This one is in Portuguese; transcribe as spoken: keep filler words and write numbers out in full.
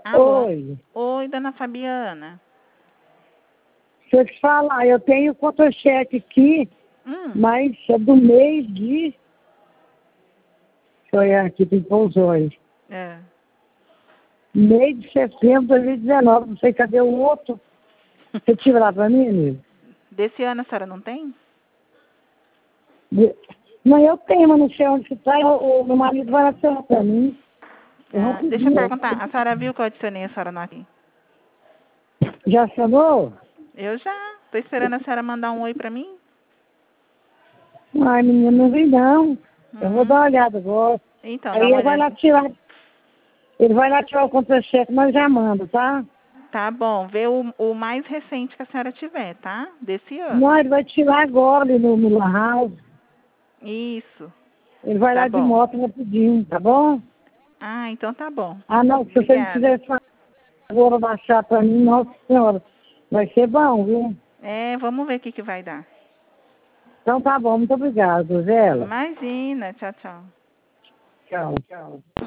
Alô? Oi. Oi, dona Fabiana. Deixa eu te falar, eu tenho contra-cheque aqui, Hum. mas é do mês de... Deixa eu olhar aqui, tem pousões. É. Mês de setembro de dois mil e dezenove, não sei cadê o outro. Você tira lá pra mim, amigo? Desse ano a senhora não tem? De- Não, eu tenho, mas não sei onde que tá. O, o meu marido vai lá pra mim. Eu vou Ah, deixa eu pedir. perguntar. A senhora viu que eu adicionei a senhora no aqui? Já assinou? Eu já. Tô esperando a senhora mandar um oi pra mim. Ai, menina, não vi não. Eu vou Uhum. dar uma olhada agora. Então, Aí dá uma ele vai lá olhada. tirar. Ele vai lá tirar o contra-cheque, mas já manda, tá? Tá bom. Vê o, o mais recente que a senhora tiver, tá? Desse ano. Não, ele vai tirar agora ali no, no La House. Isso. Ele vai Tá lá de bom. moto rapidinho, tá bom? Ah, então tá bom. Ah, não, se você Obrigada. quiser agora baixar pra mim, nossa senhora, vai ser bom, viu? É, vamos ver o que, que vai dar. Então tá bom, muito obrigado, Zela. Imagina. Tchau, tchau. Tchau, tchau.